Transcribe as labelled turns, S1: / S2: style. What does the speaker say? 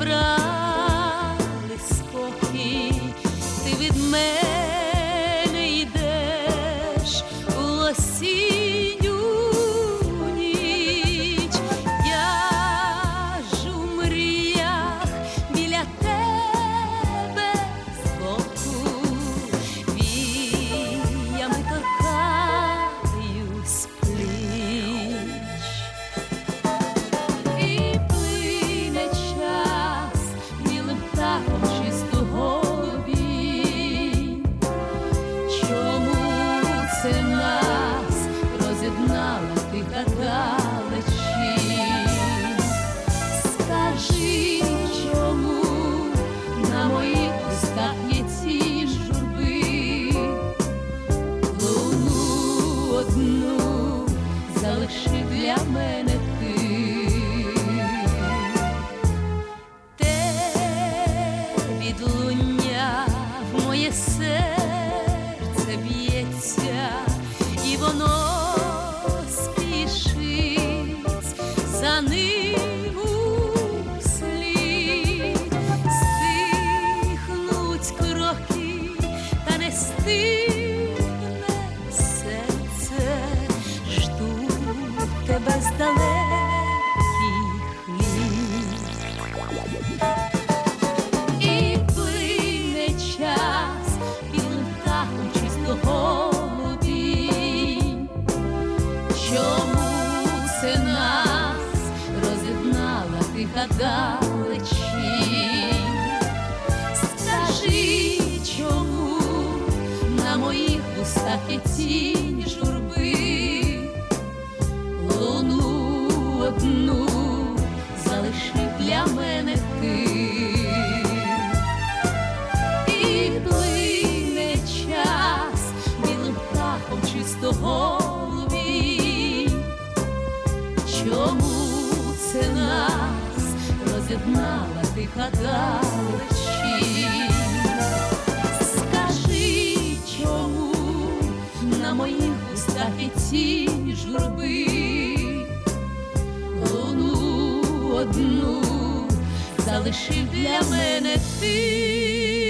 S1: забрали спокій, ти від мене йдеш у осінню ніч. Я ж у мріях біля тебе збоку, віями торкаюсь пліч. І плине час білим птахом чистого обійм. Чому це нас роз'єднала тиха далечінь? Скажи, чому на моїх устах є тінь журби? Луну одну залиши для мене ти. Те відлуння в моє серце б'ється, і воно спішить за ним услід. Стихнуть кроки, та не стихне серце, жду тебе з далеких літ. І плине час білим птахом чистого обійм. Чому це нас роз'єднала тиха далечінь? Скажи, чому на моїх устах є тінь журби? Луну одну залиши для мене ти. І плине час білим птахом чистого обійм. Чому це нас роз'єднала тиха далечінь? Скажи, чому на моїх устах є тінь журби? Луну одну залишив для мене ти.